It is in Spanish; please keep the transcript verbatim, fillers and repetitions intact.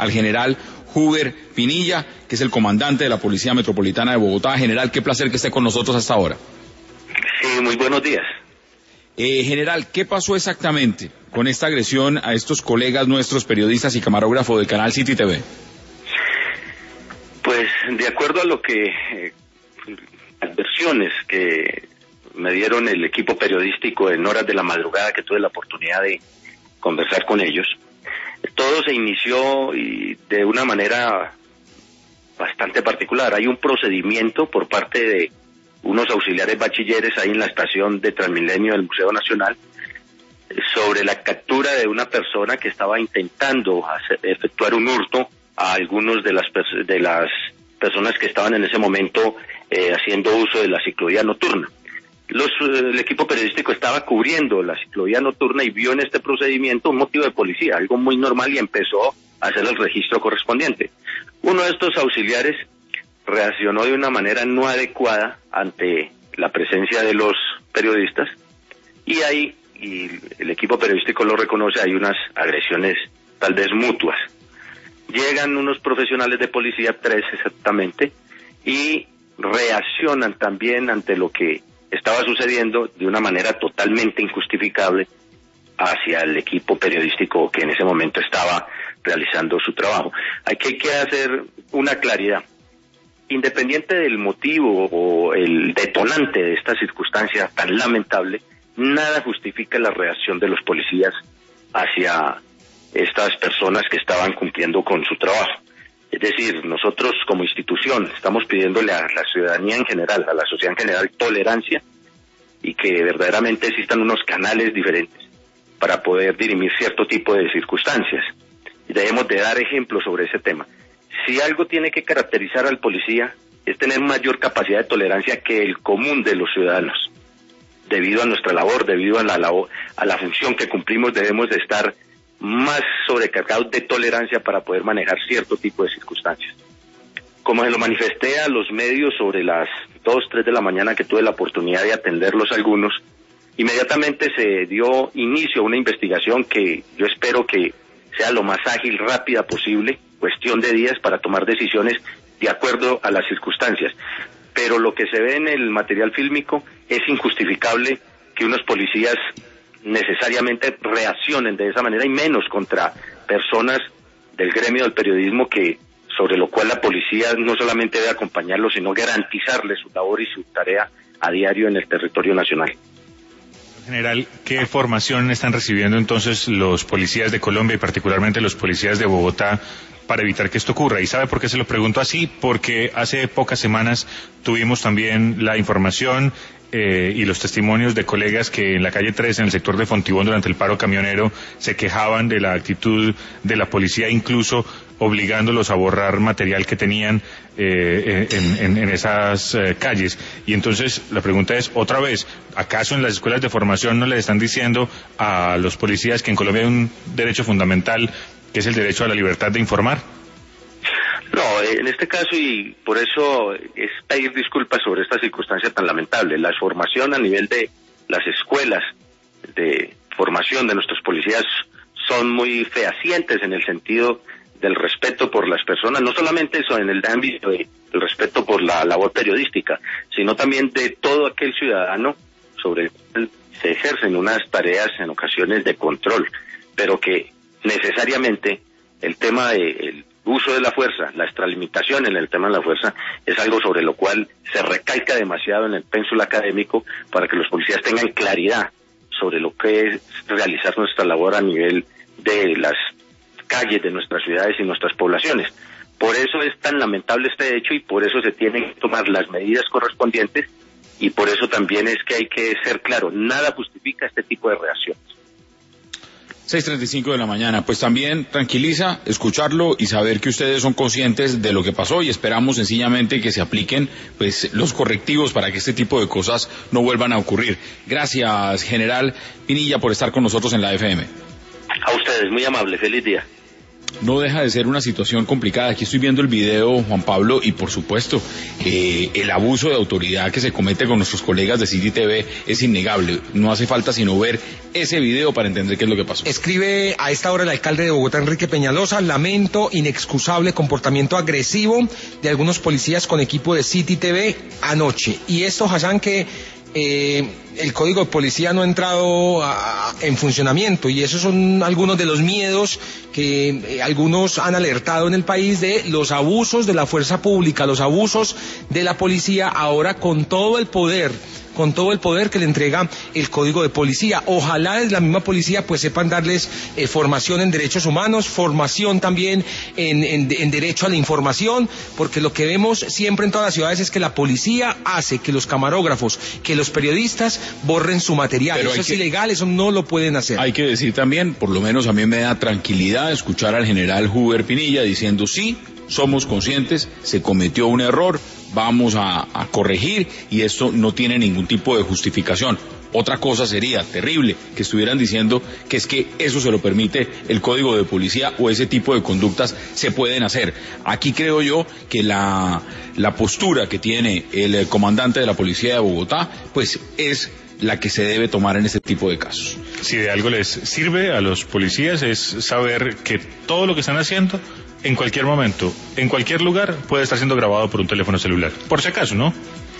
al general Huber Pinilla, que es el comandante de la Policía Metropolitana de Bogotá. General, qué placer que esté con nosotros hasta ahora. Sí, muy buenos días. Eh, general, ¿qué pasó exactamente con esta agresión a estos colegas nuestros, periodistas y camarógrafos del canal City T V? Pues, de acuerdo a lo que, eh, las versiones que me dieron el equipo periodístico en horas de la madrugada que tuve la oportunidad de conversar con ellos, todo se inició y de una manera bastante particular. Hay un procedimiento por parte de unos auxiliares bachilleres ahí en la estación de Transmilenio del Museo Nacional sobre la captura de una persona que estaba intentando hacer, efectuar un hurto a algunos de las de las personas que estaban en ese momento eh, haciendo uso de la ciclovía nocturna. Los, el equipo periodístico estaba cubriendo la ciclovía nocturna y vio en este procedimiento un motivo de policía, algo muy normal, y empezó a hacer el registro correspondiente. Uno de estos auxiliares reaccionó de una manera no adecuada ante la presencia de los periodistas y ahí, y el equipo periodístico lo reconoce, hay unas agresiones tal vez mutuas. Llegan unos profesionales de policía, tres exactamente, y reaccionan también ante lo que estaba sucediendo de una manera totalmente injustificable hacia el equipo periodístico que en ese momento estaba realizando su trabajo. Aquí hay que hacer una claridad. Independiente del motivo o el detonante de esta circunstancia tan lamentable, nada justifica la reacción de los policías hacia estas personas que estaban cumpliendo con su trabajo. Es decir, nosotros como institución estamos pidiéndole a la ciudadanía en general, a la sociedad en general, tolerancia y que verdaderamente existan unos canales diferentes para poder dirimir cierto tipo de circunstancias. Y debemos de dar ejemplos sobre ese tema. Si algo tiene que caracterizar al policía es tener mayor capacidad de tolerancia que el común de los ciudadanos. Debido a nuestra labor, debido a la labor, a la función que cumplimos, debemos de estar más sobrecargados de tolerancia para poder manejar cierto tipo de circunstancias. Como se lo manifesté a los medios sobre las dos, tres de la mañana que tuve la oportunidad de atenderlos algunos, inmediatamente se dio inicio a una investigación que yo espero que sea lo más ágil, rápida posible, cuestión de días para tomar decisiones de acuerdo a las circunstancias. Pero lo que se ve en el material fílmico es injustificable que unos policías necesariamente reaccionen de esa manera y menos contra personas del gremio del periodismo que sobre lo cual la policía no solamente debe acompañarlos sino garantizarles su labor y su tarea a diario en el territorio nacional. General, ¿qué formación están recibiendo entonces los policías de Colombia y particularmente los policías de Bogotá para evitar que esto ocurra? ¿Y sabe por qué se lo pregunto así? Porque hace pocas semanas tuvimos también la información eh, y los testimonios de colegas que en la calle tres, en el sector de Fontibón, durante el paro camionero, se quejaban de la actitud de la policía, incluso obligándolos a borrar material que tenían eh, en, en, en esas eh, calles. Y entonces la pregunta es, otra vez, ¿acaso en las escuelas de formación no les están diciendo a los policías que en Colombia hay un derecho fundamental, que es el derecho a la libertad de informar? No, en este caso, y por eso es pedir disculpas sobre esta circunstancia tan lamentable. La formación a nivel de las escuelas de formación de nuestros policías son muy fehacientes en el sentido del respeto por las personas, no solamente eso en el ámbito del respeto por la labor periodística, sino también de todo aquel ciudadano sobre el cual se ejercen unas tareas en ocasiones de control, pero que necesariamente el tema del uso de la fuerza, la extralimitación en el tema de la fuerza, es algo sobre lo cual se recalca demasiado en el pénsul académico para que los policías tengan claridad sobre lo que es realizar nuestra labor a nivel de las calles de nuestras ciudades y nuestras poblaciones. Por eso es tan lamentable este hecho y por eso se tienen que tomar las medidas correspondientes y por eso también es que hay que ser claro, nada justifica este tipo de reacciones. seis treinta y cinco de la mañana, pues también tranquiliza escucharlo y saber que ustedes son conscientes de lo que pasó y esperamos sencillamente que se apliquen pues los correctivos para que este tipo de cosas no vuelvan a ocurrir. Gracias, General Pinilla, por estar con nosotros en la F M. A ustedes, muy amable, feliz día. No deja de ser una situación complicada. Aquí estoy viendo el video, Juan Pablo, y por supuesto, eh, el abuso de autoridad que se comete con nuestros colegas de City T V es innegable. No hace falta sino ver ese video para entender qué es lo que pasó. Escribe a esta hora el alcalde de Bogotá, Enrique Peñalosa: lamento inexcusable comportamiento agresivo de algunos policías con equipo de City T V anoche. Y esto, Hassan, que eh, el código de policía no ha entrado a, a, en funcionamiento, y esos son algunos de los miedos que eh, algunos han alertado en el país de los abusos de la fuerza pública, los abusos de la policía ahora con todo el poder con todo el poder que le entrega el Código de Policía. Ojalá desde la misma policía pues sepan darles eh, formación en derechos humanos, formación también en, en, en derecho a la información, porque lo que vemos siempre en todas las ciudades es que la policía hace que los camarógrafos, que los periodistas borren su material. Pero eso es que, ilegal, eso no lo pueden hacer. Hay que decir también, por lo menos a mí me da tranquilidad escuchar al general Huber Pinilla diciendo: sí, somos conscientes, se cometió un error, vamos a, a corregir, y esto no tiene ningún tipo de justificación. Otra cosa sería terrible que estuvieran diciendo que es que eso se lo permite el Código de Policía o ese tipo de conductas se pueden hacer. Aquí creo yo que la, la postura que tiene el comandante de la Policía de Bogotá pues es la que se debe tomar en este tipo de casos. Si de algo les sirve a los policías es saber que todo lo que están haciendo en cualquier momento, en cualquier lugar, puede estar siendo grabado por un teléfono celular. Por si acaso, ¿no?